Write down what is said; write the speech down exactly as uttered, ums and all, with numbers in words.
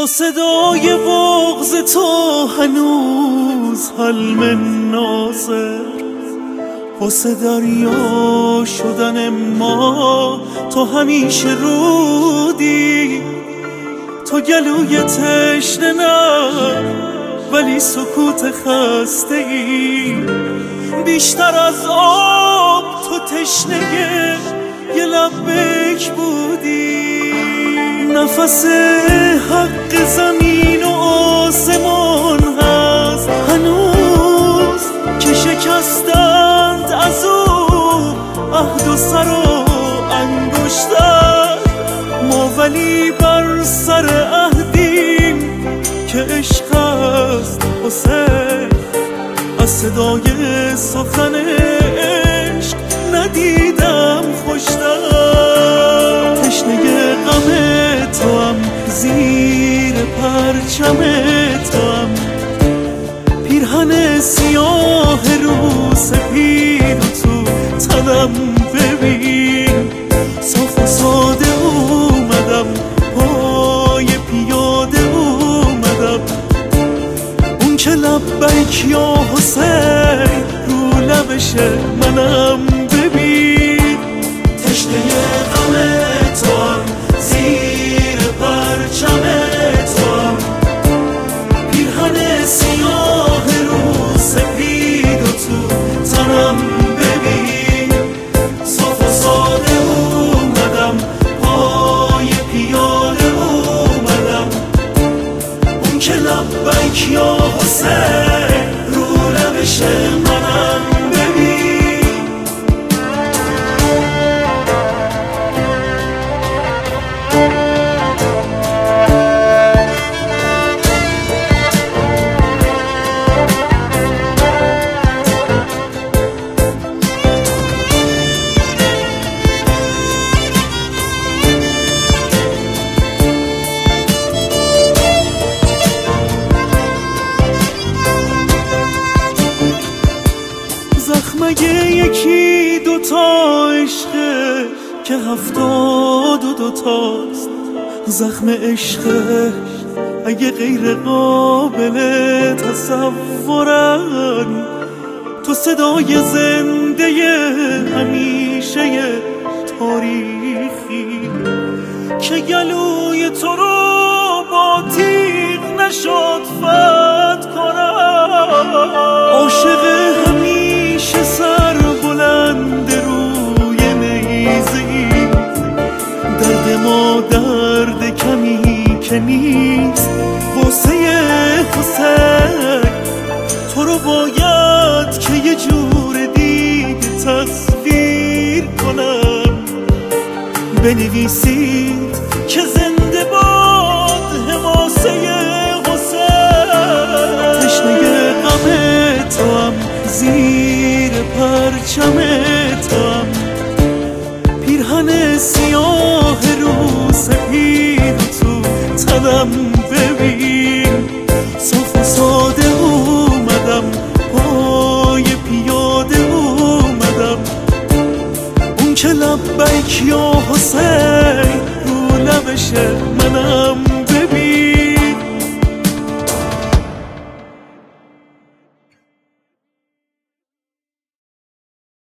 با صدای بغض تو هنوز حلم نازه، واسه دریا شدن ما تو همیشه رودی. تو گلوی تشنه نه ولی سکوت خسته ای، بیشتر از آب تو تشنه یه لبک بودی. نفس حق زمین و آسمان هست هنوز که شکستند از او عهد و سر و انگشتر. ما ولی بر سر عهدیم که عشق است حسین، از صدای سخن عشق ندیدم خوشتر. تشنه غم تو هم زیر پرچم تو هم، پیرهن سیاه رو سپید و تو تنم ببین. صاف و ساده اومدم پای پیاده اومدم، اون که لبیک یا حسین رو لبشه منم ببین. تشنه غم تو هم زیر پرچم تو هم، پیرهن سیاه رو سپید و تو تنم ببین. صاف و ساده اومدم پای پیاده اومدم، اون که لبیک یا حسین رو لبشه منم ببین. مگه یکی دوتا عشقه که هفتاد و دوتاست؟ زخم عشقه اگه غیر قابل تصورن، تو صدای زنده همیشه تاریخی که گلوی تو رو با تیغ نشد فتح کنن. عاشق همیشه سر بلند روی نیزه‌ای، درد ما درد کمی که نیست واسه حسین. تو رو باید که یه جور دیگه تصویر کنم، بنویسید که زنده باد حماسه حسین. تشنه غم تو هم زیر پرچم تو هم، پیرهن سیاه رو سپید و تو تنم ببین. صاف و ساده اومدم پای پیاده اومدم، اون که لبیک یا حسین رو لبشه منم